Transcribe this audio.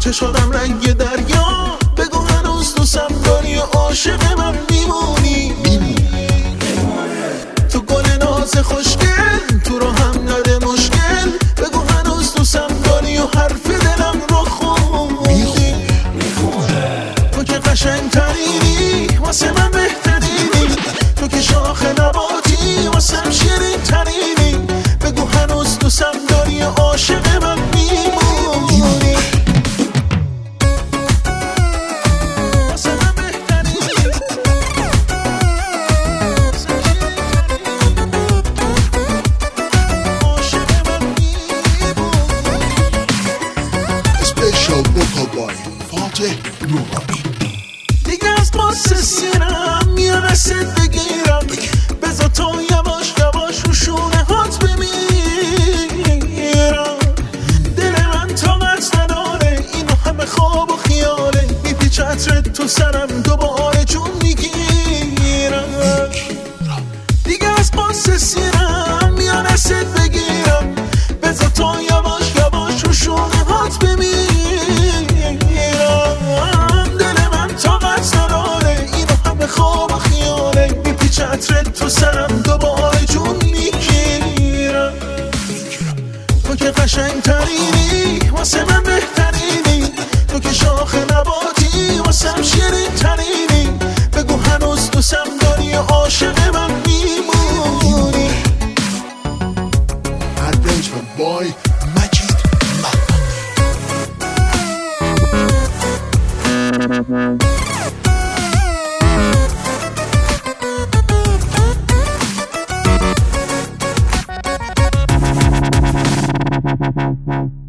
چشادم رنگ دریا، بگو هنوز دوستم داری و عاشق من میمونی. تو گل ناز خوشگل، تو رو هم نده مشکل، بگو هنوز دوستم داری و حرف دلم رو خوندی. تو که قشنگ ترینی، واسه من بهترینی، تو که شاخ نباتی، واسه هم شیرین ترینی، بگو هنوز دوستم داری و عاشق من میمونی. دیگه از قصه سیرم میان اسد بگیرم، بذار تو یواش یواش رو شونه هات بمیرم. دل من طاقت نداره اینو همه خواب و خیاله، میپیچه عطرت تو سرم دوباره جون میگیرم. دیگه از قصه سیرم میان اسد بگیرم، بذار تو یواش یواش رو شونه هات بمیرم. عطرت تو سرم دوباره جون میگیرم. تو که قشنگ ترینی، واسه من بهترینی، تو که شاخ نباتی، واسه هم شیرین ترینی، بگو هنوز دوستم داری و عاشق من میمونی. Adventure Boy Majid Mahmoud.